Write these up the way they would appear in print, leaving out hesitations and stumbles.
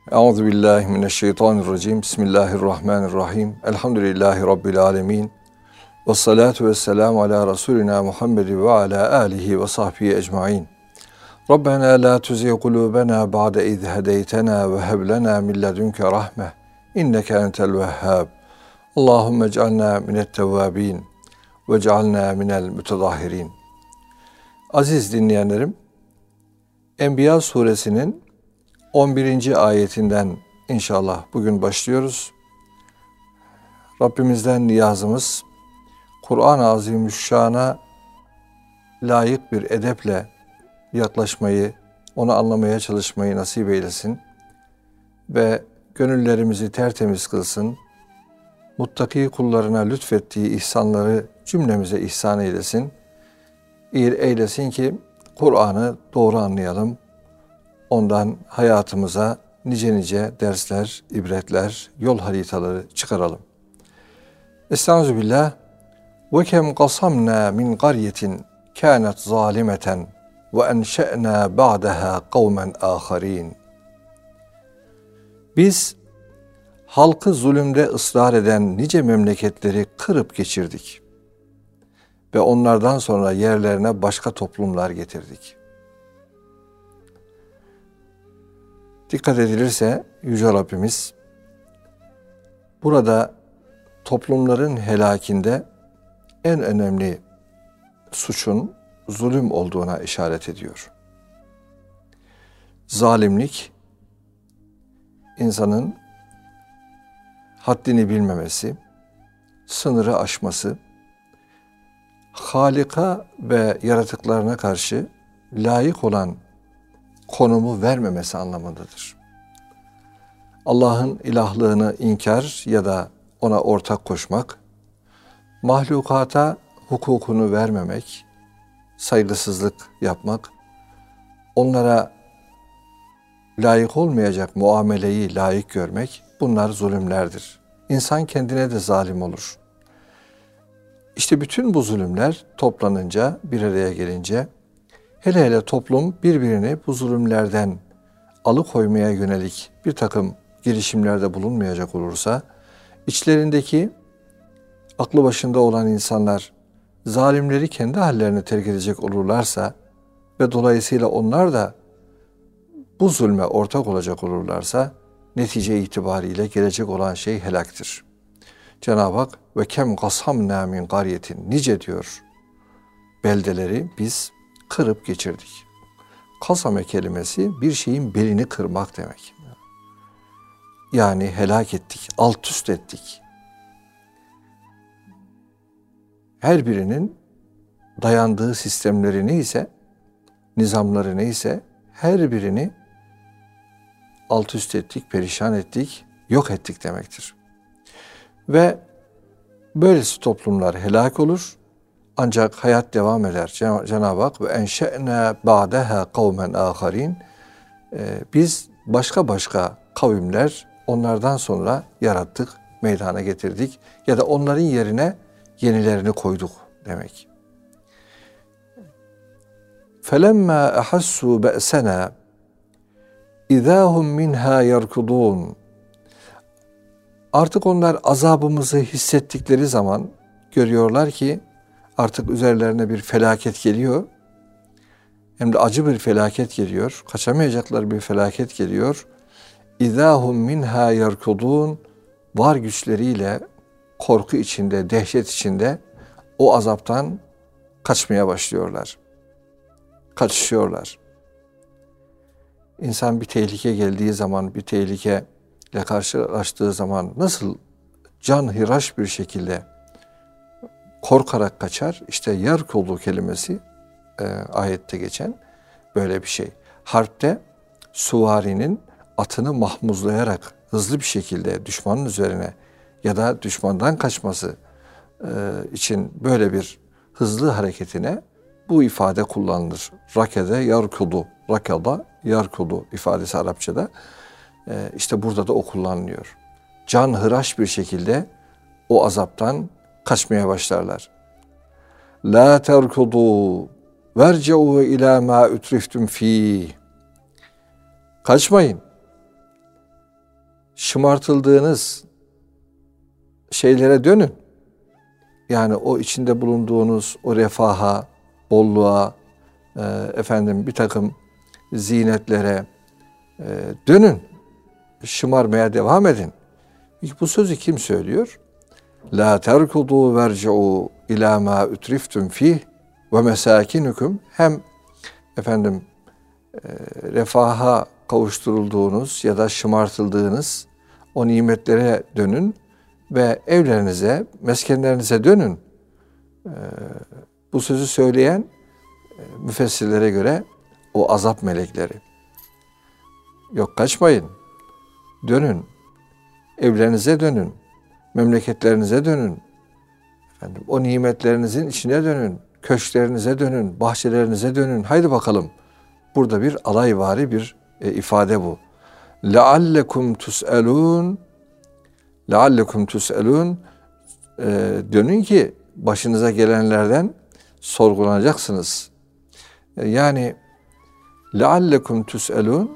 Euzubillahimineşşeytanirracim. Bismillahirrahmanirrahim. Elhamdülillahi Rabbil alemin. Vessalatu vesselamu ala Resulina Muhammed ve ala alihi ve sahbihi ecmain. Rabbena la tuzigh kulubena ba'de iz hedeytena ve heb lena min ledunke rahme. İnneke entel vehhab. Allahumme ec'alna mine't-tevvabin ve ec'alna minel mütedahhirin. Aziz dinleyenlerim, Enbiya suresinin 11. ayetinden inşallah bugün başlıyoruz. Rabbimizden niyazımız, Kur'an-ı Azimüşşan'a layık bir edeple yaklaşmayı, onu anlamaya çalışmayı nasip eylesin ve gönüllerimizi tertemiz kılsın. Muttaki kullarına lütfettiği ihsanları cümlemize ihsan eylesin. Eylesin ki Kur'an'ı doğru anlayalım. Ondan hayatımıza nice dersler, ibretler, yol haritaları çıkaralım. Estağfirullah. Ve kem qasamna min qaryetin kânet zalimeten ve enşe'nâ ba'daha kavmen âkharîn. Biz halkı zulümde ısrar eden nice memleketleri kırıp geçirdik ve onlardan sonra yerlerine başka toplumlar getirdik. Dikkat edilirse Yüce Rabbimiz burada toplumların helakinde en önemli suçun zulüm olduğuna işaret ediyor. Zalimlik, insanın haddini bilmemesi, sınırı aşması, Halika ve yaratıklarına karşı layık olan konumu vermemesi anlamındadır. Allah'ın ilahlığını inkar ya da ona ortak koşmak, mahlukata hukukunu vermemek, saygısızlık yapmak, onlara layık olmayacak muameleyi layık görmek, bunlar zulümlerdir. İnsan kendine de zalim olur. İşte bütün bu zulümler toplanınca, bir araya gelince, hele toplum birbirini bu zulümlerden alıkoymaya yönelik bir takım girişimlerde bulunmayacak olursa, içlerindeki aklı başında olan insanlar zalimleri kendi hallerine terk edecek olurlarsa ve dolayısıyla onlar da bu zulme ortak olacak olurlarsa, netice itibariyle gelecek olan şey helaktır. Cenab-ı Hak ve kem qasamna min qaryetin, nice diyor beldeleri biz kırıp geçirdik. Kasame kelimesi bir şeyin belini kırmak demek. Yani helak ettik, alt üst ettik. Her birinin dayandığı sistemleri neyse, nizamları neyse, her birini alt üst ettik, perişan ettik, yok ettik demektir. Ve böylesi toplumlar helak olur. Ancak hayat devam eder. Cenab-ı Hak ve enşe'nâ ba'deha kavmen âkharîn. Biz başka kavimler onlardan sonra yarattık, meydana getirdik ya da onların yerine yenilerini koyduk demek. فَلَمَّا أَحَسُّوا بَأْسَنَا اِذَا هُمْ مِنْهَا يَرْكُضُونَ. Artık onlar azabımızı hissettikleri zaman görüyorlar ki artık üzerlerine bir felaket geliyor. Hem de acı bir felaket geliyor. Kaçamayacakları bir felaket geliyor. اِذَا هُمْ مِنْهَا يَرْكُضُونَ. Var güçleriyle korku içinde, dehşet içinde o azaptan kaçmaya başlıyorlar. Kaçışıyorlar. İnsan bir tehlike geldiği zaman, bir tehlikeyle karşılaştığı zaman nasıl canhıraş bir şekilde korkarak kaçar? İşte yerkudu kelimesi ayette geçen böyle bir şey. Harpte suvarinin atını mahmuzlayarak hızlı bir şekilde düşmanın üzerine ya da düşmandan kaçması için böyle bir hızlı hareketine bu ifade kullanılır. Rakede yarkudu, rakada yarkudu ifadesi Arapçada. İşte burada da o kullanılıyor. Canhıraş bir şekilde o azaptan kaçmaya başlarlar. La terkudu verce'u ila ma utriftum fi. Kaçmayın. şımartıldığınız şeylere dönün. Yani o içinde bulunduğunuz o refaha, bolluğa, bir takım zinetlere dönün. Şımarmaya devam edin. Bu sözü kim söylüyor? La terkudu verci'u ila ma utriftum fih ve mesakinukum. Hem refaha kavuşturulduğunuz ya da şımartıldığınız o nimetlere dönün ve evlerinize, meskenlerinize dönün. Bu sözü söyleyen müfessirlere göre o azap melekleri. Yok, kaçmayın. Dönün. Evlerinize dönün. Memleketlerinize dönün. O nimetlerinizin içine dönün. Köşklerinize dönün. Bahçelerinize dönün. Haydi bakalım. Burada bir alayvari bir ifade bu. لَعَلَّكُمْ تُسْأَلُونَ لَعَلَّكُمْ تُسْأَلُونَ Dönün ki başınıza gelenlerden sorgulanacaksınız. Yani لَعَلَّكُمْ تُسْأَلُونَ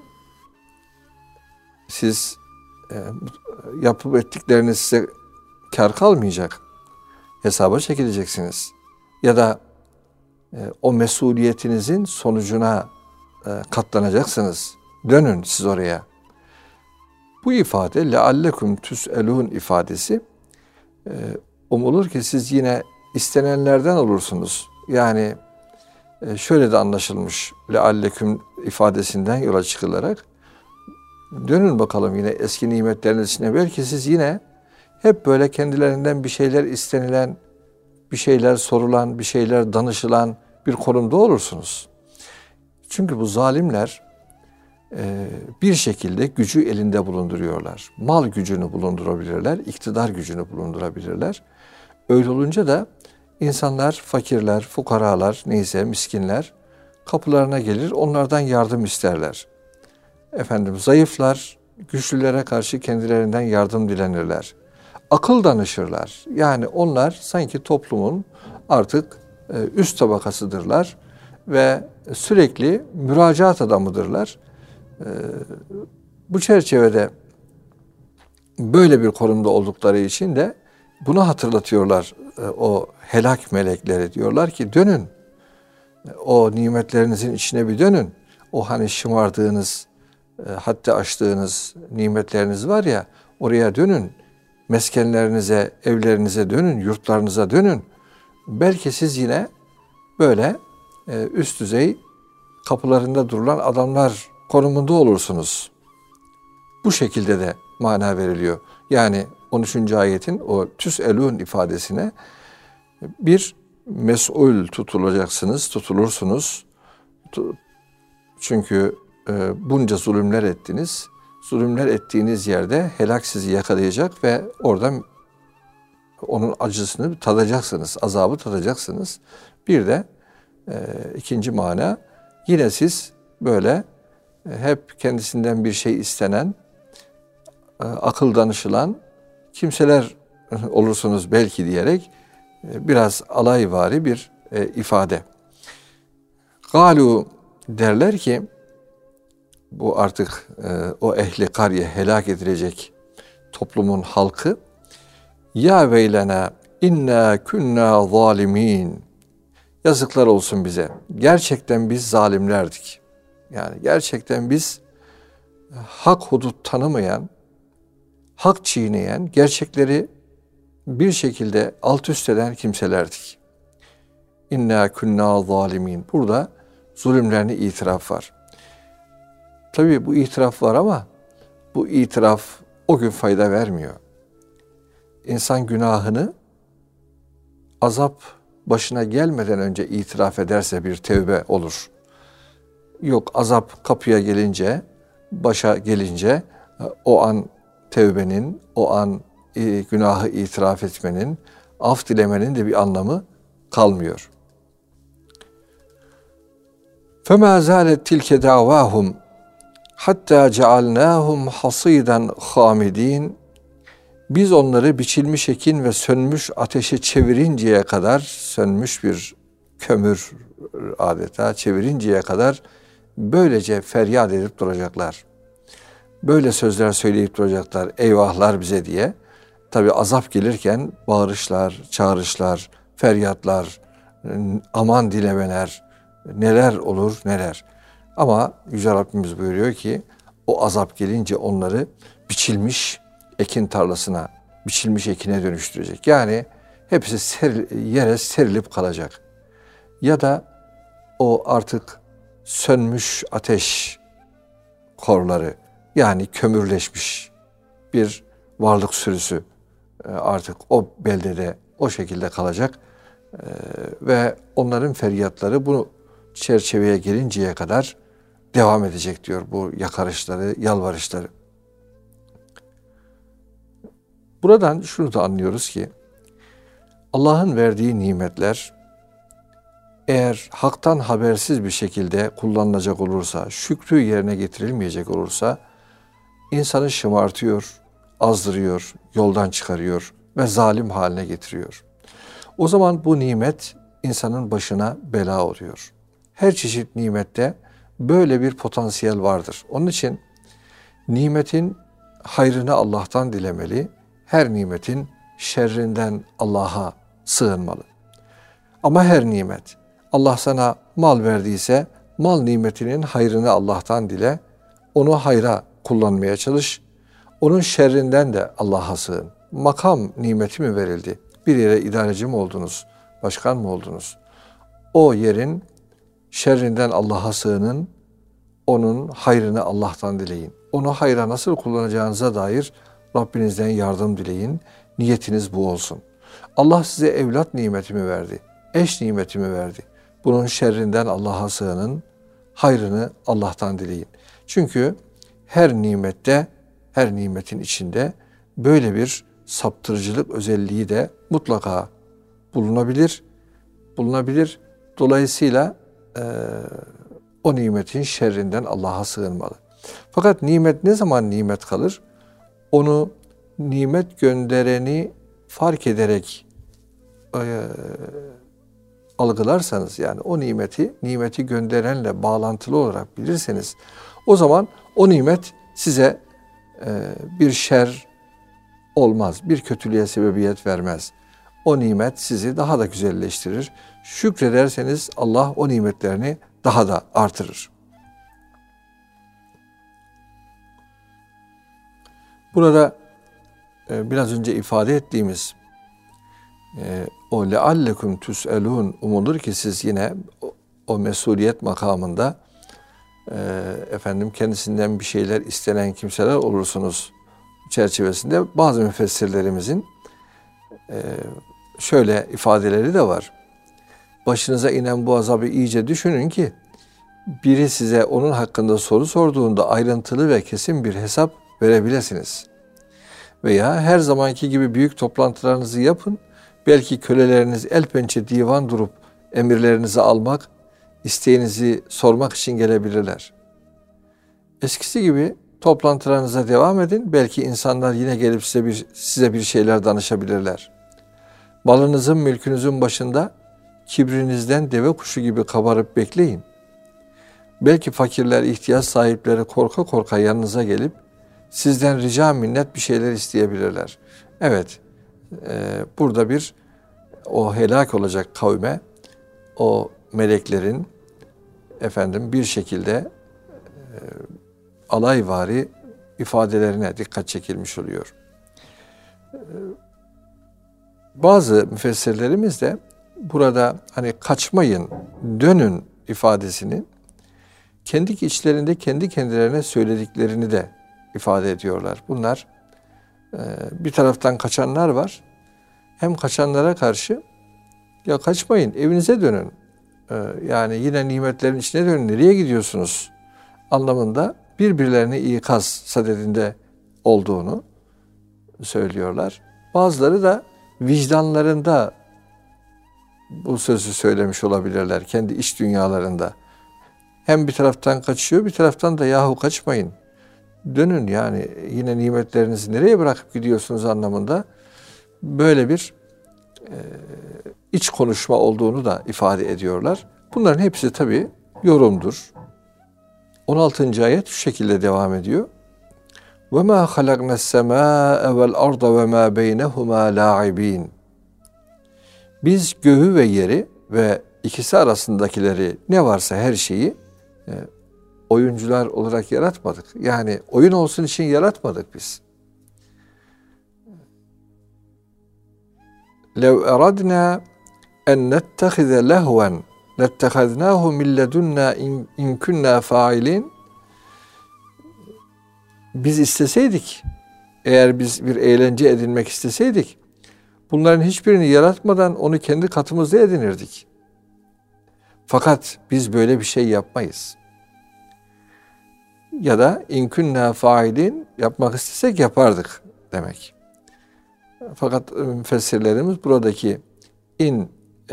siz yapıp ettikleriniz size kar kalmayacak. Hesaba çekileceksiniz. Ya da o mesuliyetinizin sonucuna katlanacaksınız. Dönün siz oraya. Bu ifade لَعَلَّكُمْ تُسْأَلُونَ ifadesi umulur ki siz yine istenenlerden olursunuz. Yani şöyle de anlaşılmış لَعَلَّكُمْ ifadesinden yola çıkılarak dönün bakalım yine eski nimetleriniz içine. Belki siz yine hep böyle kendilerinden bir şeyler istenilen, bir şeyler sorulan, bir şeyler danışılan bir konumda olursunuz. Çünkü bu zalimler bir şekilde gücü elinde bulunduruyorlar. Mal gücünü bulundurabilirler, iktidar gücünü bulundurabilirler. Öyle olunca da insanlar, fakirler, fukaralar, neyse miskinler kapılarına gelir, onlardan yardım isterler. Zayıflar, güçlülere karşı kendilerinden yardım dilenirler. Akıl danışırlar. Yani onlar sanki toplumun artık üst tabakasıdırlar ve sürekli müracaat adamıdırlar. Bu çerçevede böyle bir konumda oldukları için de bunu hatırlatıyorlar o helak melekleri. Diyorlar ki dönün, o nimetlerinizin içine bir dönün. O hani şımardığınız, hatta açtığınız nimetleriniz var ya, oraya dönün. Meskenlerinize, evlerinize dönün, yurtlarınıza dönün. Belki siz yine böyle üst düzey kapılarında durulan adamlar konumunda olursunuz. Bu şekilde de mana veriliyor. Yani 13. ayetin o tüs'elûn ifadesine bir mes'ul tutulursunuz. Çünkü bunca zulümler ettiniz. Zulümler ettiğiniz yerde helak sizi yakalayacak ve oradan onun acısını tadacaksınız, azabı tadacaksınız. Bir de ikinci mana, yine siz böyle hep kendisinden bir şey istenen, akıl danışılan kimseler olursunuz belki diyerek biraz alayvari bir ifade. Galu derler ki, bu artık o ehli kariye helak edilecek toplumun halkı, ya veylena inna kunna zalimin. Yazıklar olsun bize. Gerçekten biz zalimlerdik. Yani gerçekten biz hak hudut tanımayan, hak çiğneyen, gerçekleri bir şekilde alt üst eden kimselerdik. İnna kunna zalimin. Burada zulümlerini itiraf var. Tabii bu itiraf var ama bu itiraf o gün fayda vermiyor. İnsan günahını azap başına gelmeden önce itiraf ederse bir tevbe olur. Yok, azap kapıya gelince, başa gelince o an tevbenin, o an günahı itiraf etmenin, af dilemenin de bir anlamı kalmıyor. فَمَا زَالَتْ تِلْكَ دَعْوَاهُمْ hatta cealnâhum hasîden hâmidîn. Biz onları biçilmiş ekin ve sönmüş ateşe çevirinceye kadar, sönmüş bir kömür adeta çevirinceye kadar böylece feryat edip duracaklar. böyle sözler söyleyip duracaklar, eyvahlar bize diye. Tabi azap gelirken bağırışlar, çağrışlar, feryatlar, aman dilemeler, neler olur neler. Ama Yüce Rabbimiz buyuruyor ki o azap gelince onları biçilmiş ekin tarlasına, biçilmiş ekine dönüştürecek. Yani hepsi yere serilip kalacak. Ya da o artık sönmüş ateş korları, yani kömürleşmiş bir varlık sürüsü artık o beldede o şekilde kalacak. Ve onların feryatları bu çerçeveye gelinceye kadar devam edecek diyor bu yakarışları, yalvarışları. Buradan şunu da anlıyoruz ki Allah'ın verdiği nimetler eğer haktan habersiz bir şekilde kullanılacak olursa, şükrü yerine getirilmeyecek olursa insanı şımartıyor, azdırıyor, yoldan çıkarıyor ve zalim haline getiriyor. O zaman bu nimet insanın başına bela oluyor. Her çeşit nimette böyle bir potansiyel vardır. Onun için nimetin hayrını Allah'tan dilemeli, her nimetin şerrinden Allah'a sığınmalı. Ama her nimet, Allah sana mal verdiyse mal nimetinin hayrını Allah'tan dile, onu hayra kullanmaya çalış, onun şerrinden de Allah'a sığın. Makam nimeti mi verildi? Bir yere idareci mi oldunuz? Başkan mı oldunuz? O yerin şerrinden Allah'a sığının, onun hayrını Allah'tan dileyin. Onu hayra nasıl kullanacağınıza dair Rabbinizden yardım dileyin. Niyetiniz bu olsun. Allah size evlat nimetimi verdi, eş nimetimi verdi. Bunun şerrinden Allah'a sığının, hayrını Allah'tan dileyin. Çünkü her nimette, her nimetin içinde böyle bir saptırıcılık özelliği de mutlaka bulunabilir. Dolayısıyla o nimetin şerrinden Allah'a sığınmalı. Fakat nimet ne zaman nimet kalır? Onu nimet göndereni fark ederek algılarsanız, yani o nimeti gönderenle bağlantılı olarak bilirseniz, o zaman o nimet size bir şer olmaz, bir kötülüğe sebebiyet vermez. O nimet sizi daha da güzelleştirir. Şükrederseniz Allah o nimetlerini daha da artırır. Burada biraz önce ifade ettiğimiz o leallekum tüselun, umulur ki siz yine o mesuliyet makamında kendisinden bir şeyler istenen kimseler olursunuz çerçevesinde bazı müfessirlerimizin şöyle ifadeleri de var. Başınıza inen bu azabı iyice düşünün ki biri size onun hakkında soru sorduğunda ayrıntılı ve kesin bir hesap verebilirsiniz. Veya her zamanki gibi büyük toplantılarınızı yapın. Belki köleleriniz el pençe divan durup emirlerinizi almak, isteğinizi sormak için gelebilirler. Eskisi gibi toplantılarınıza devam edin. Belki insanlar yine gelip size bir şeyler danışabilirler. Malınızın, mülkünüzün başında kibrinizden deve kuşu gibi kabarıp bekleyin. Belki fakirler, ihtiyaç sahipleri korka korka yanınıza gelip sizden rica minnet bir şeyler isteyebilirler. Evet, burada o helak olacak kavme o meleklerin bir şekilde alayvari ifadelerine dikkat çekilmiş oluyor. Bazı müfessirlerimiz de burada hani kaçmayın, dönün ifadesini kendi içlerinde kendi kendilerine söylediklerini de ifade ediyorlar. Bunlar bir taraftan kaçanlar var. Hem kaçanlara karşı ya kaçmayın, evinize dönün. Yani yine nimetlerin içine dönün. Nereye gidiyorsunuz? Anlamında birbirlerine ikaz sadedinde olduğunu söylüyorlar. Bazıları da vicdanlarında bu sözü söylemiş olabilirler. Kendi iç dünyalarında. Hem bir taraftan kaçıyor, bir taraftan da yahu kaçmayın. Dönün, yani yine nimetlerinizi nereye bırakıp gidiyorsunuz anlamında böyle bir iç konuşma olduğunu da ifade ediyorlar. Bunların hepsi tabii yorumdur. 16. ayet şu şekilde devam ediyor. وَمَا خَلَقْنَا السَّمَاءَ وَالْأَرْضَ وَمَا بَيْنَهُمَا لَاعِبِينَ. Biz göğü ve yeri ve ikisi arasındakileri, ne varsa her şeyi oyuncular olarak yaratmadık. Yani oyun olsun için yaratmadık biz. لَوْ اَرَدْنَا اَنْ نَتَّخِذَ لَهْوًا لَتَّخَذْنَاهُ مِنْ لَدُنَّا اِنْ كُنَّا فَاعِلِينَ. Biz isteseydik, eğer biz bir eğlence edinmek isteseydik, bunların hiçbirini yaratmadan onu kendi katımızda edinirdik. Fakat biz böyle bir şey yapmayız. Ya da in kunna failin, yapmak istesek yapardık demek. Fakat müfessirlerimiz buradaki in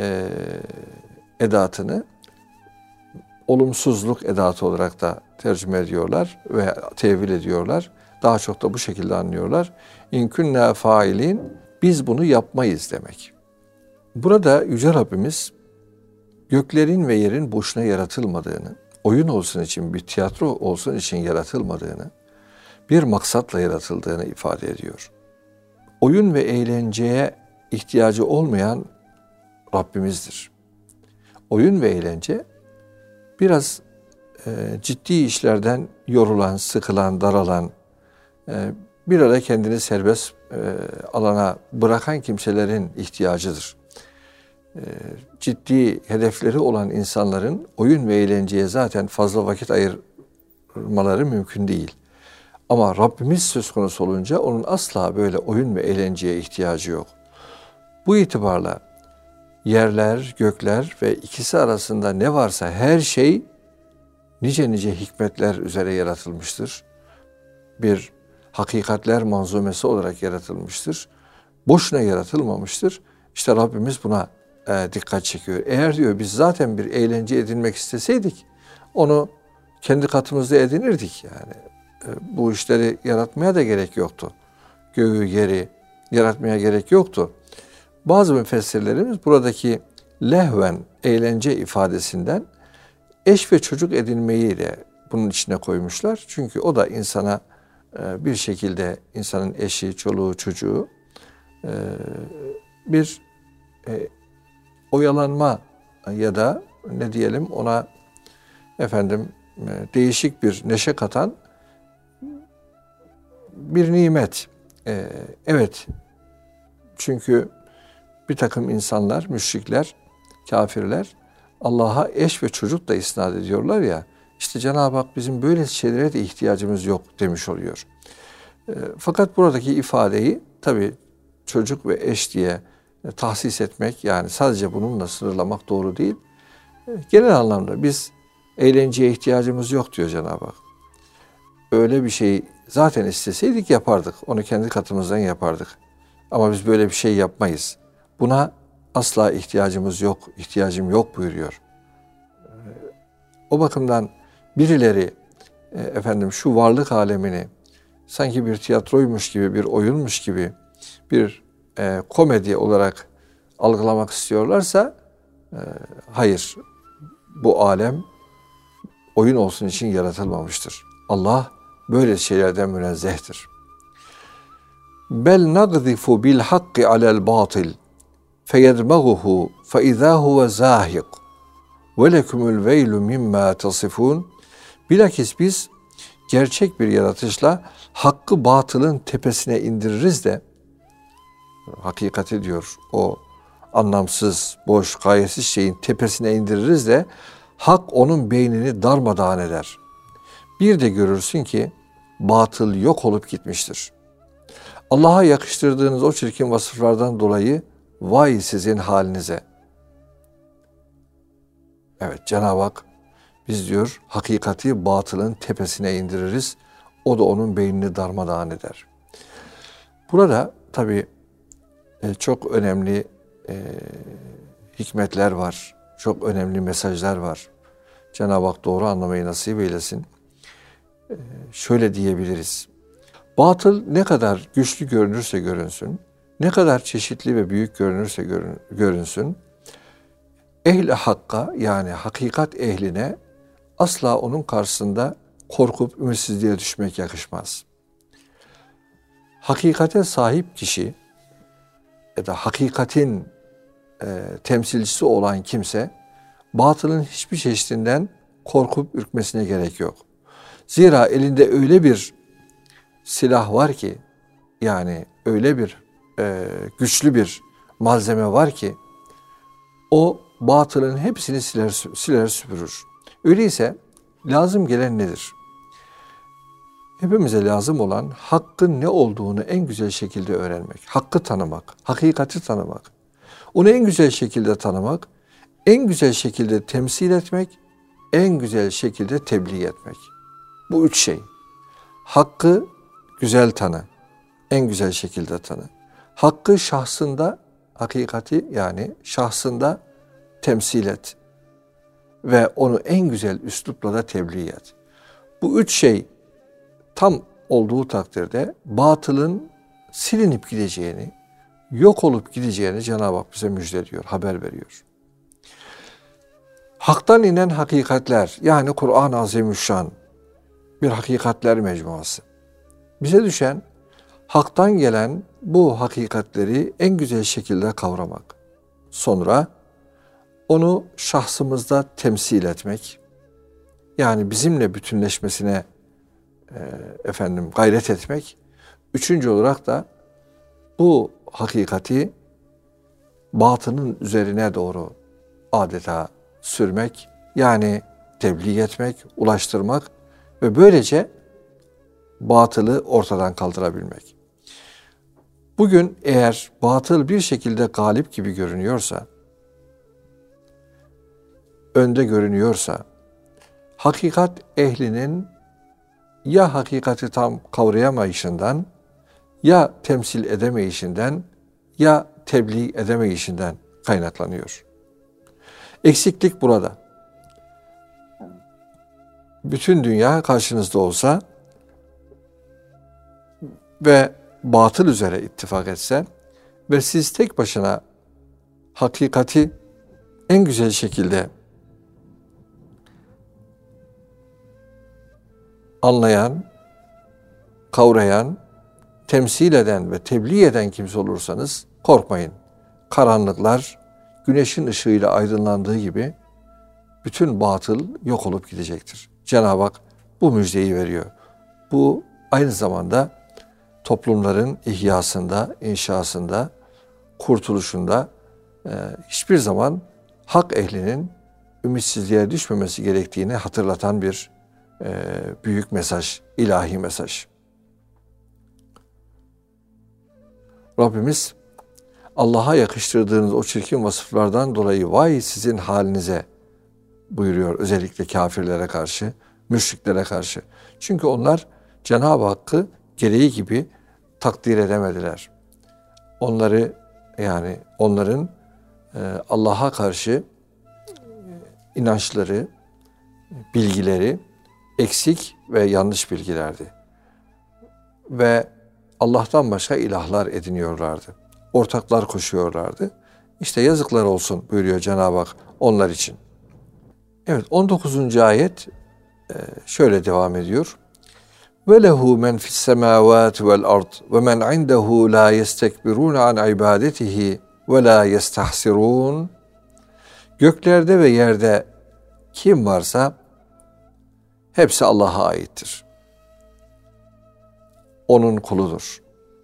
edatını olumsuzluk edatı olarak da tercüme ediyorlar ve tevil ediyorlar. Daha çok da bu şekilde anlıyorlar. İn kunna failin, biz bunu yapmayız demek. Burada Yüce Rabbimiz göklerin ve yerin boşuna yaratılmadığını, oyun olsun için, bir tiyatro olsun için yaratılmadığını, bir maksatla yaratıldığını ifade ediyor. Oyun ve eğlenceye ihtiyacı olmayan Rabbimizdir. Oyun ve eğlence biraz ciddi işlerden yorulan, sıkılan, daralan, bir ara kendini serbest alana bırakan kimselerin ihtiyacıdır. Ciddi hedefleri olan insanların oyun ve eğlenceye zaten fazla vakit ayırmaları mümkün değil. Ama Rabbimiz söz konusu olunca onun asla böyle oyun ve eğlenceye ihtiyacı yok. Bu itibarla yerler, gökler ve ikisi arasında ne varsa her şey nice nice hikmetler üzere yaratılmıştır. Bir hakikatler manzumesi olarak yaratılmıştır. Boşuna yaratılmamıştır. İşte Rabbimiz buna dikkat çekiyor. Eğer diyor biz zaten bir eğlence edinmek isteseydik onu kendi katımızda edinirdik yani. Bu işleri yaratmaya da gerek yoktu. Göğü, yeri yaratmaya gerek yoktu. Bazı müfessirlerimiz buradaki lehven, eğlence ifadesinden eş ve çocuk edinmeyi de bunun içine koymuşlar. Çünkü o da insana bir şekilde insanın eşi, çoluğu, çocuğu bir oyalanma ya da ne diyelim ona değişik bir neşe katan bir nimet. Evet, çünkü bir takım insanlar, müşrikler, kafirler Allah'a eş ve çocuk da isnat ediyorlar ya, işte Cenab-ı Hak bizim böyle şeylere de ihtiyacımız yok demiş oluyor. Fakat buradaki ifadeyi tabii çocuk ve eş diye tahsis etmek, yani sadece bununla sınırlamak doğru değil. Genel anlamda biz eğlenceye ihtiyacımız yok diyor Cenab-ı Hak. Öyle bir şey zaten isteseydik yapardık. Onu kendi katımızdan yapardık. Ama biz böyle bir şey yapmayız. Buna asla ihtiyacımız yok, ihtiyacım yok buyuruyor. O bakımdan birileri şu varlık alemini sanki bir tiyatroymuş gibi, bir oyunmuş gibi, bir komedi olarak algılamak istiyorlarsa hayır, bu alem oyun olsun için yaratılmamıştır. Allah böyle şeylerden münezzehtir. Bel nagzifu bil hakki alel batil feyedmaghuhu fe izâ huve zâhiq ve lekumul veylu mimma tasifun. Bilakis biz gerçek bir yaratışla hakkı batılın tepesine indiririz de, hakikati diyor, o anlamsız, boş, gayesiz şeyin tepesine indiririz de hak onun beynini darmadağın eder. Bir de görürsün ki batıl yok olup gitmiştir. Allah'a yakıştırdığınız o çirkin vasıflardan dolayı vay sizin halinize. Evet, Cenab-ı Hak biz diyor hakikati batılın tepesine indiririz. O da onun beynini darmadağın eder. Burada tabii çok önemli hikmetler var. Çok önemli mesajlar var. Cenab-ı Hak doğru anlamayı nasip eylesin. Şöyle diyebiliriz. Batıl ne kadar güçlü görünürse görünsün, ne kadar çeşitli ve büyük görünürse görünsün, ehl-i hakka, yani hakikat ehline asla onun karşısında korkup ümitsizliğe düşmek yakışmaz. hakikate sahip kişi ya da hakikatin temsilcisi olan kimse batılın hiçbir çeşidinden korkup ürkmesine gerek yok. Zira elinde öyle bir silah var ki, yani öyle bir güçlü bir malzeme var ki o batılın hepsini siler süpürür. Öyleyse lazım gelen nedir? Hepimize lazım olan hakkın ne olduğunu en güzel şekilde öğrenmek, hakkı tanımak, hakikati tanımak, onu en güzel şekilde tanımak, en güzel şekilde temsil etmek, en güzel şekilde tebliğ etmek. Bu üç şey. Hakkı güzel tanı, en güzel şekilde tanı. Hakkı şahsında, hakikati yani şahsında temsil et ve onu en güzel üslupla da tebliğ et. Bu üç şey tam olduğu takdirde batılın silinip gideceğini, yok olup gideceğini Cenab-ı Hak bize müjdeliyor, haber veriyor. Hak'tan inen hakikatler, yani Kur'an-ı Azimüşşan bir hakikatler mecmuası. Bize düşen Hak'tan gelen bu hakikatleri en güzel şekilde kavramak. Sonra onu şahsımızda temsil etmek, yani bizimle bütünleşmesine gayret etmek. Üçüncü olarak da bu hakikati batının üzerine doğru adeta sürmek, yani tebliğ etmek, ulaştırmak ve böylece batılı ortadan kaldırabilmek. Bugün eğer batıl bir şekilde galip gibi görünüyorsa, önde görünüyorsa, hakikat ehlinin ya hakikati tam kavrayamayışından, ya temsil edemeyişinden, ya tebliğ edemeyişinden kaynaklanıyor. Eksiklik burada. Bütün dünya karşınızda olsa ve batıl üzere ittifak etse ve siz tek başına hakikati en güzel şekilde anlayan, kavrayan, temsil eden ve tebliğ eden kimse olursanız korkmayın. Karanlıklar güneşin ışığıyla aydınlandığı gibi bütün batıl yok olup gidecektir. Cenab-ı Hak bu müjdeyi veriyor. Bu aynı zamanda toplumların ihyasında, inşasında, kurtuluşunda hiçbir zaman hak ehlinin ümitsizliğe düşmemesi gerektiğini hatırlatan bir büyük mesaj, ilahi mesaj. Rabbimiz Allah'a yakıştırdığınız o çirkin vasıflardan dolayı vay sizin halinize buyuruyor, özellikle kafirlere karşı, müşriklere karşı. Çünkü onlar Cenab-ı Hakk'ı gereği gibi takdir edemediler. Onların Allah'a karşı inançları, bilgileri eksik ve yanlış bilgilerdi. Ve Allah'tan başka ilahlar ediniyorlardı. Ortaklar koşuyorlardı. İşte yazıklar olsun buyuruyor Cenab-ı Hak onlar için. Evet, 19. ayet şöyle devam ediyor. Ve lehu men fis semavati vel ard ve men indehu la yestekbirun an ibadetihi ve la yestahsirun. Göklerde ve yerde kim varsa hepsi Allah'a aittir. Onun kuludur.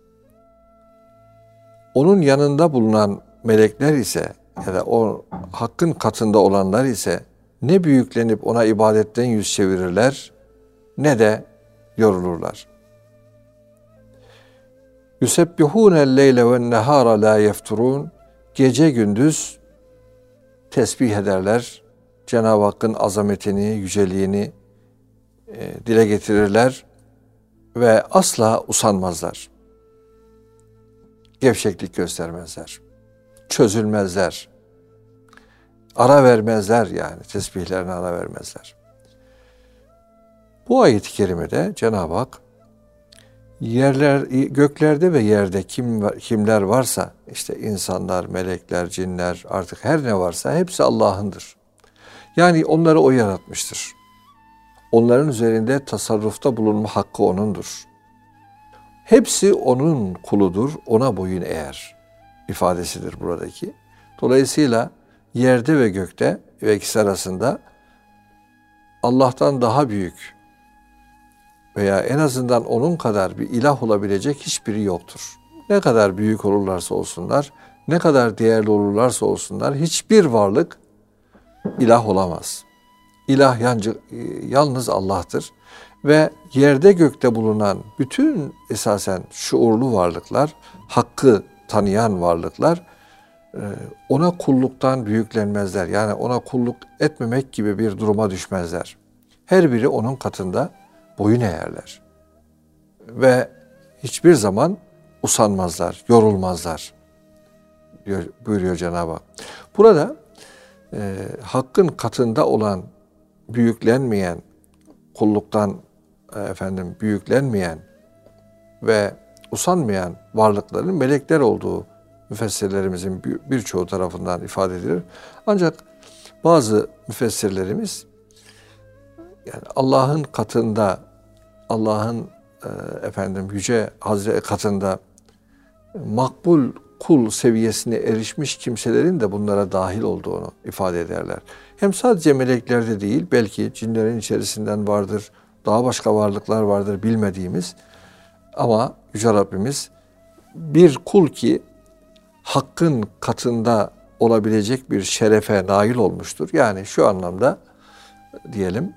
Onun yanında bulunan melekler ise ya da o hakkın katında olanlar ise ne büyüklenip ona ibadetten yüz çevirirler ne de yorulurlar. Yusebbihûnel leyle ven nehâra lâ yefturûn. Gece gündüz tesbih ederler. Cenab-ı Hakk'ın azametini, yüceliğini dile getirirler ve asla usanmazlar. Gevşeklik göstermezler. Çözülmezler. Ara vermezler yani. Tesbihlerine ara vermezler. Bu ayet-i kerimede Cenab-ı Hak göklerde ve yerde kimler varsa, işte insanlar, melekler, cinler, artık her ne varsa hepsi Allah'ındır. Yani onları o yaratmıştır. Onların üzerinde tasarrufta bulunma hakkı O'nundur. Hepsi onun kuludur, ona boyun eğer ifadesidir buradaki. Dolayısıyla yerde ve gökte ve ikisi arasında Allah'tan daha büyük veya en azından onun kadar bir ilah olabilecek hiçbiri yoktur. Ne kadar büyük olurlarsa olsunlar, ne kadar değerli olurlarsa olsunlar, hiçbir varlık ilah olamaz. İlah yalnız Allah'tır. Ve yerde gökte bulunan bütün esasen şuurlu varlıklar, hakkı tanıyan varlıklar ona kulluktan büyüklenmezler. Yani ona kulluk etmemek gibi bir duruma düşmezler. Her biri onun katında boyun eğerler. Ve hiçbir zaman usanmazlar, yorulmazlar buyuruyor Cenab-ı Hak. Burada hakkın katında olan büyüklenmeyen, kulluktan büyüklenmeyen ve usanmayan varlıkların melekler olduğu müfessirlerimizin birçoğu tarafından ifade edilir. Ancak bazı müfessirlerimiz yani Allah'ın katında, Allah'ın yüce Hazreti katında makbul kul seviyesine erişmiş kimselerin de bunlara dahil olduğunu ifade ederler. Hem sadece meleklerde değil, belki cinlerin içerisinden vardır, daha başka varlıklar vardır bilmediğimiz. Ama Yüce Rabbimiz bir kul ki hakkın katında olabilecek bir şerefe nail olmuştur. Yani şu anlamda diyelim,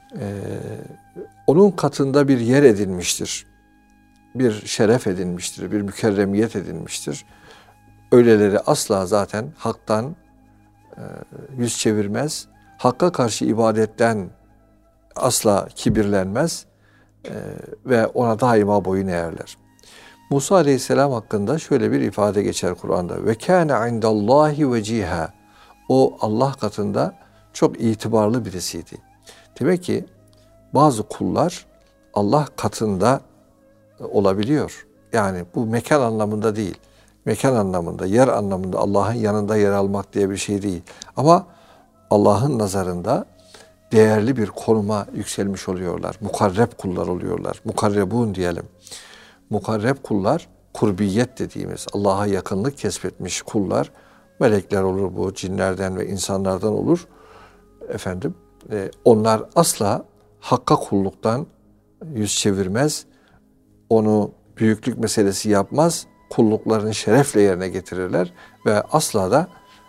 onun katında bir yer edinmiştir. Bir şeref edinmiştir, bir mükerremiyet edinmiştir. Öyleleri asla zaten haktan yüz çevirmez. Hakka karşı ibadetten asla kibirlenmez ve ona daima boyun eğerler. Musa Aleyhisselam hakkında şöyle bir ifade geçer Kur'an'da. Ve kâne indallahi veciha. O Allah katında çok itibarlı birisiydi. Demek ki bazı kullar Allah katında olabiliyor. Yani bu mekan anlamında değil. Mekan anlamında, yer anlamında Allah'ın yanında yer almak diye bir şey değil. Ama Allah'ın nazarında değerli bir konuma yükselmiş oluyorlar. Mukarreb kullar oluyorlar. Mukarrebun diyelim. Mukarreb kullar, kurbiyet dediğimiz Allah'a yakınlık kesbetmiş kullar, melekler olur bu, cinlerden ve insanlardan olur. Onlar asla hakka kulluktan yüz çevirmez. Onu büyüklük meselesi yapmaz. Kulluklarını şerefle yerine getirirler ve asla da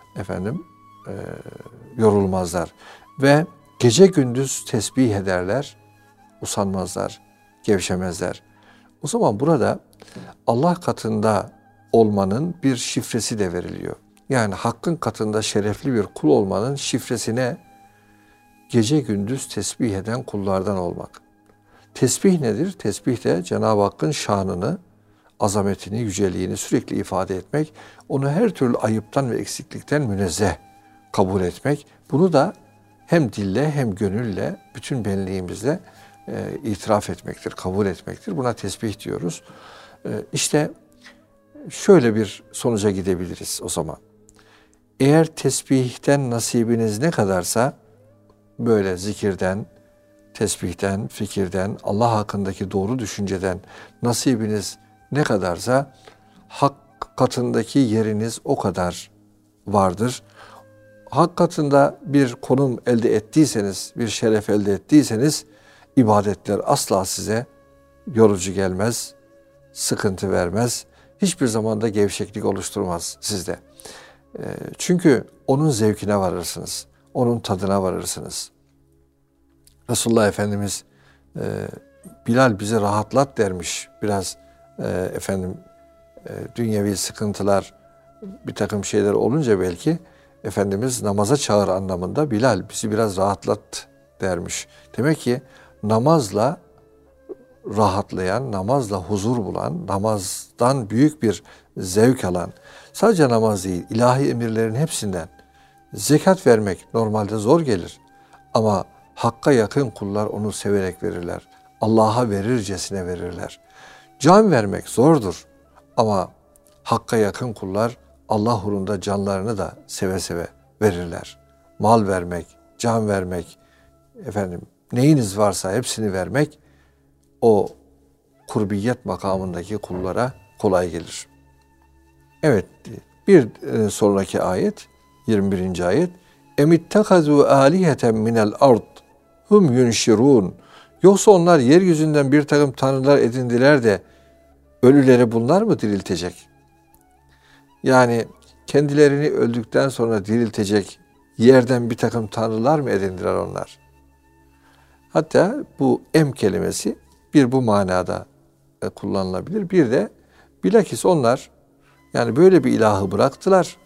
yorulmazlar. Ve gece gündüz tesbih ederler, usanmazlar, gevşemezler. O zaman burada Allah katında olmanın bir şifresi de veriliyor. Yani hakkın katında şerefli bir kul olmanın şifresine gece gündüz tesbih eden kullardan olmak. Tesbih nedir? Tesbih de Cenab-ı Hakk'ın şanını, azametini, yüceliğini sürekli ifade etmek, onu her türlü ayıptan ve eksiklikten münezzeh kabul etmek. Bunu da hem dille hem gönülle, bütün benliğimizle itiraf etmektir, kabul etmektir. Buna tesbih diyoruz. İşte şöyle bir sonuca gidebiliriz o zaman. Eğer tesbihten nasibiniz ne kadarsa, böyle zikirden, tesbihten, fikirden, Allah hakkındaki doğru düşünceden nasibiniz ne kadarsa, hak katındaki yeriniz o kadar vardır. Hak katında bir konum elde ettiyseniz, bir şeref elde ettiyseniz, ibadetler asla size yorucu gelmez, sıkıntı vermez, hiçbir zaman da gevşeklik oluşturmaz sizde. Çünkü onun zevkine varırsınız, onun tadına varırsınız. Resulullah Efendimiz Bilal bizi rahatlat dermiş. Biraz dünyevi sıkıntılar, bir takım şeyler olunca belki Efendimiz namaza çağır anlamında Bilal bizi biraz rahatlat dermiş. Demek ki namazla rahatlayan, namazla huzur bulan, namazdan büyük bir zevk alan, sadece namaz değil, ilahi emirlerin hepsinden zekat vermek normalde zor gelir. Ama hakka yakın kullar onu severek verirler. Allah'a verircesine verirler. Can vermek zordur ama hakka yakın kullar Allah uğrunda canlarını da seve seve verirler. Mal vermek, can vermek, neyiniz varsa hepsini vermek, o kurbiyet makamındaki kullara kolay gelir. Evet, bir sonraki ayet, 21. ayet. Emittehazu aliheten minel ard hum yunşirun. Yoksa onlar yeryüzünden bir takım tanrılar edindiler de ölüleri bunlar mı diriltecek? Yani kendilerini öldükten sonra diriltecek yerden bir takım tanrılar mı edindiler onlar? Hatta bu kelimesi bir bu manada kullanılabilir. Bir de bilakis onlar yani böyle bir ilahı bıraktılar.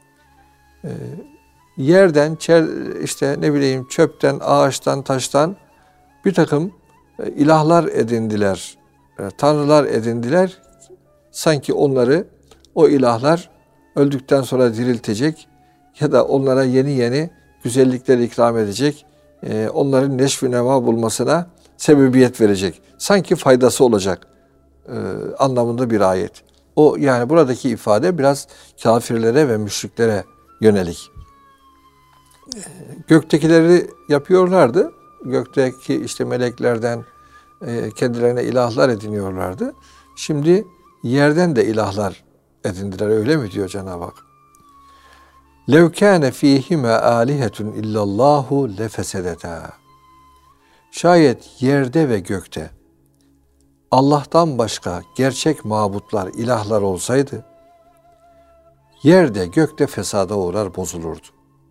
Yerden, işte ne bileyim çöpten, ağaçtan, taştan bir takım ilahlar edindiler, tanrılar edindiler. Sanki onları o ilahlar öldükten sonra diriltecek ya da onlara yeni yeni güzellikler ikram edecek, onların neşv-i neva bulmasına sebebiyet verecek. Sanki faydası olacak anlamında bir ayet. O yani buradaki ifade biraz kafirlere ve müşriklere yönelik. Göktekileri yapıyorlardı. Gökteki işte meleklerden kendilerine ilahlar ediniyorlardı. Şimdi yerden de ilahlar edindiler. Öyle mi diyor Cenab-ı Hak? لَوْ كَانَ ف۪يهِمَا آلِهَةٌ اِلَّا اللّٰهُ لَفَسَدَتَا. Şayet yerde ve gökte Allah'tan başka gerçek mabutlar, ilahlar olsaydı, yerde gökte fesada uğrar, bozulurdu.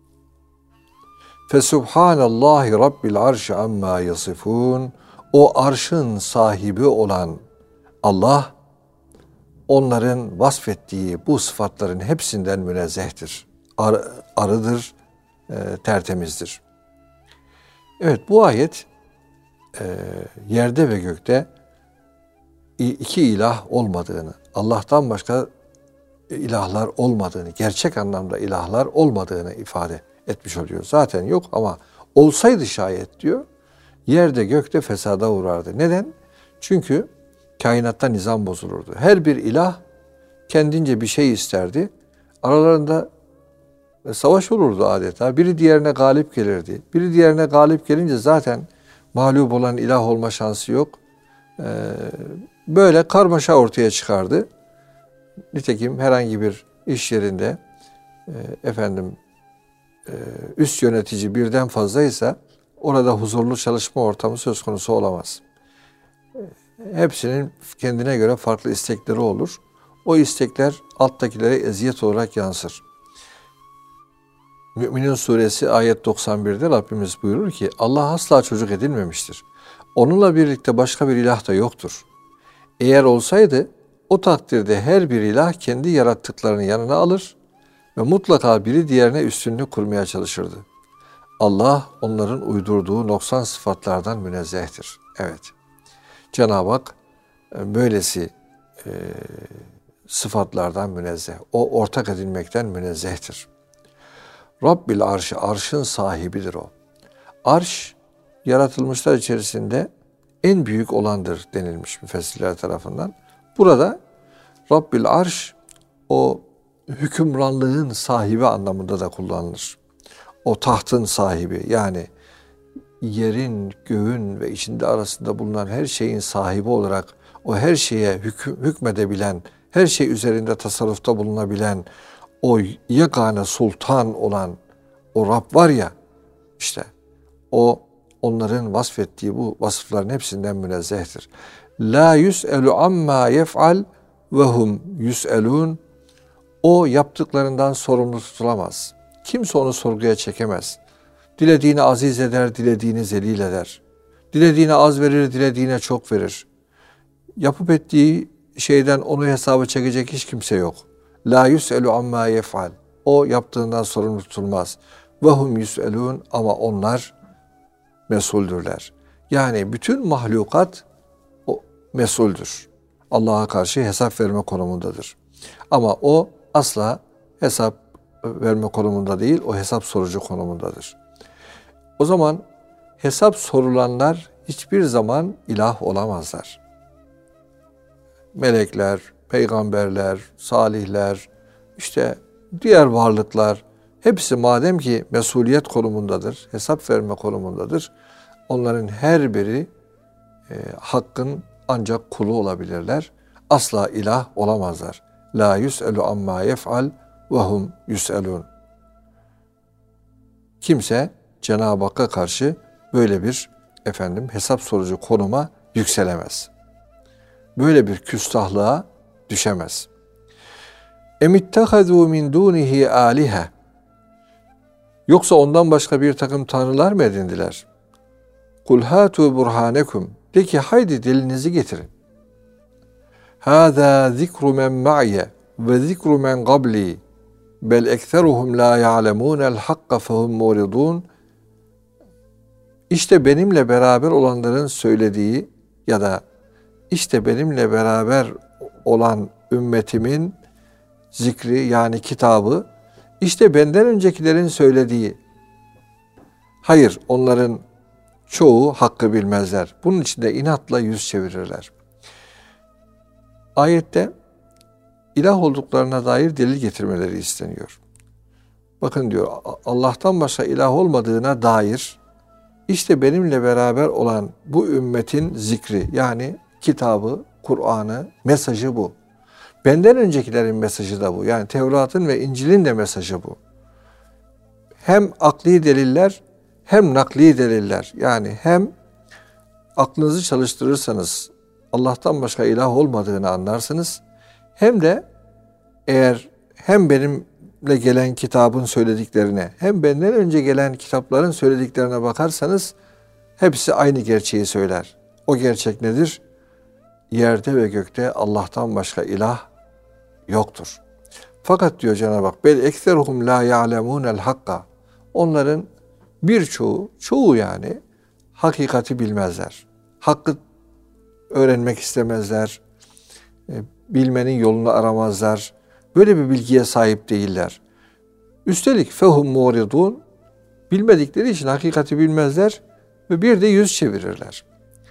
Fesubhanallahi Rabbil arşi amma yasifun. O arşın sahibi olan Allah, onların vasfettiği bu sıfatların hepsinden münezzehtir. Arıdır, tertemizdir. Evet, bu ayet yerde ve gökte iki ilah olmadığını, Allah'tan başka ilahlar olmadığını, gerçek anlamda ilahlar olmadığını ifade etmiş oluyor. Zaten yok ama olsaydı şayet diyor, yerde gökte fesada uğrardı. Neden? Çünkü kainatta nizam bozulurdu. Her bir ilah kendince bir şey isterdi. Aralarında savaş olurdu adeta. Biri diğerine galip gelirdi. Biri diğerine galip gelince zaten mağlup olan ilah olma şansı yok. Böyle karmaşa ortaya çıkardı. Nitekim herhangi bir iş yerinde üst yönetici birden fazlaysa orada huzurlu çalışma ortamı söz konusu olamaz. Hepsinin kendine göre farklı istekleri olur. O istekler alttakilere eziyet olarak yansır. Mü'minin suresi ayet 91'de Rabbimiz buyurur ki Allah asla çocuk edinmemiştir. Onunla birlikte başka bir ilah da yoktur. Eğer olsaydı o takdirde her bir ilah kendi yarattıklarını yanına alır ve mutlaka biri diğerine üstünlük kurmaya çalışırdı. Allah onların uydurduğu noksan sıfatlardan münezzehtir. Evet. Cenab-ı Hak böylesi sıfatlardan münezzeh. O ortak edilmekten münezzehtir. Rabbil arşı, arşın sahibidir o. Arş, yaratılmışlar içerisinde en büyük olandır denilmiş müfessirler tarafından. Burada Rabbil arş, o hükümranlığın sahibi anlamında da kullanılır. O tahtın sahibi, yani yerin, göğün ve içinde arasında bulunan her şeyin sahibi olarak o her şeye hükmedebilen, her şey üzerinde tasarrufta bulunabilen, o yegane sultan olan o Rab var ya, işte o onların vasfettiği bu vasıfların hepsinden münezzehtir. La yus'elu amma yef'al ve hum yus'elun. O yaptıklarından sorumlu tutulamaz. Kimse onu sorguya çekemez. Dilediğini aziz eder, dilediğini zelil eder. Dilediğine az verir, dilediğine çok verir. Yapıp ettiği şeyden onu hesaba çekecek hiç kimse yok. La yus'elu amma yef'al. O yaptığından sorumlu tutulmaz. Ve hum yus'elun, ama onlar mesuldürler. Yani bütün mahlukat o mesuldür. Allah'a karşı hesap verme konumundadır. Ama o asla hesap verme konumunda değil, o hesap sorucu konumundadır. O zaman hesap sorulanlar hiçbir zaman ilah olamazlar. Melekler, peygamberler, salihler, işte diğer varlıklar hepsi madem ki mesuliyet konumundadır, hesap verme konumundadır, onların her biri hakkın ancak kulu olabilirler. Asla ilah olamazlar. La yus'elu amma yef'al ve hum yus'elun. Kimse Cenab-ı Hakk'a karşı böyle bir hesap sorucu konuma yükselemez. Böyle bir küstahlığa düşemez. Emittehazû min dûnihi âlihe. Yoksa ondan başka bir takım tanrılar mı edindiler? Kul hâtû burhânekum. De ki haydi delilinizi getirin. Hâzâ zikru men ma'ye ve zikru men qabli. Bel ekseruhum la ya'lemûnel hakka fehum muridun. İşte benimle beraber olanların söylediği ya da işte benimle beraber olan ümmetimin zikri yani kitabı, işte benden öncekilerin söylediği. Hayır, onların çoğu hakkı bilmezler. Bunun için de inatla yüz çevirirler. Ayette ilah olduklarına dair delil getirmeleri isteniyor. Bakın diyor, Allah'tan başka ilah olmadığına dair işte benimle beraber olan bu ümmetin zikri yani kitabı, Kur'an'ı, mesajı bu. Benden öncekilerin mesajı da bu. Yani Tevrat'ın ve İncil'in de mesajı bu. Hem akli deliller hem nakli deliller. Yani hem aklınızı çalıştırırsanız Allah'tan başka ilah olmadığını anlarsınız. Hem de eğer hem benimle gelen kitabın söylediklerine hem benden önce gelen kitapların söylediklerine bakarsanız hepsi aynı gerçeği söyler. O gerçek nedir? Yerde ve gökte Allah'tan başka ilah yoktur. Fakat diyor Cenab-ı Hak, bel ekseruhum la ya'lemûnel hakka. Onların çoğu yani hakikati bilmezler. Hakkı öğrenmek istemezler. Bilmenin yolunu aramazlar. Böyle bir bilgiye sahip değiller. Üstelik fehum muridun, bilmedikleri için hakikati bilmezler ve bir de yüz çevirirler.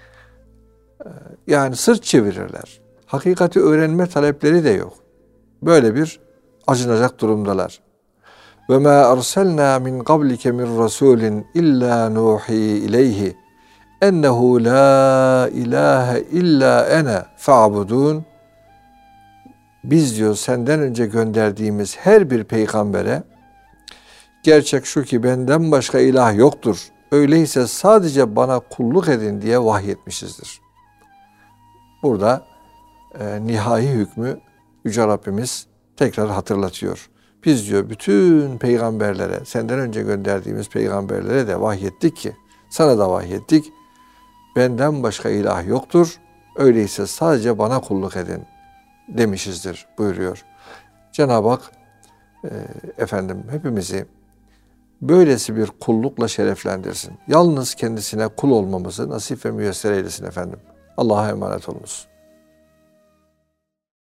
Yani sırt çevirirler. Hakikati öğrenme talepleri de yok. Böyle bir acınacak durumdalar. Ve ma arsalna min qablike min rasulin illa nuhi ileyhi ennehu la ilahe illa ene fa'budun. Biz diyor senden önce gönderdiğimiz her bir peygambere gerçek şu ki benden başka ilah yoktur. Öyleyse sadece bana kulluk edin diye vahyetmişizdir. Burada nihai hükmü Yüce Rabbimiz tekrar hatırlatıyor. Biz diyor bütün peygamberlere, senden önce gönderdiğimiz peygamberlere de vahyettik ki, sana da vahyettik. Benden başka ilah yoktur. Öyleyse sadece bana kulluk edin demişizdir buyuruyor. Cenab-ı Hak hepimizi böylesi bir kullukla şereflendirsin. Yalnız kendisine kul olmamızı nasip ve müyesser eylesin efendim. Allah'a emanet olunuz.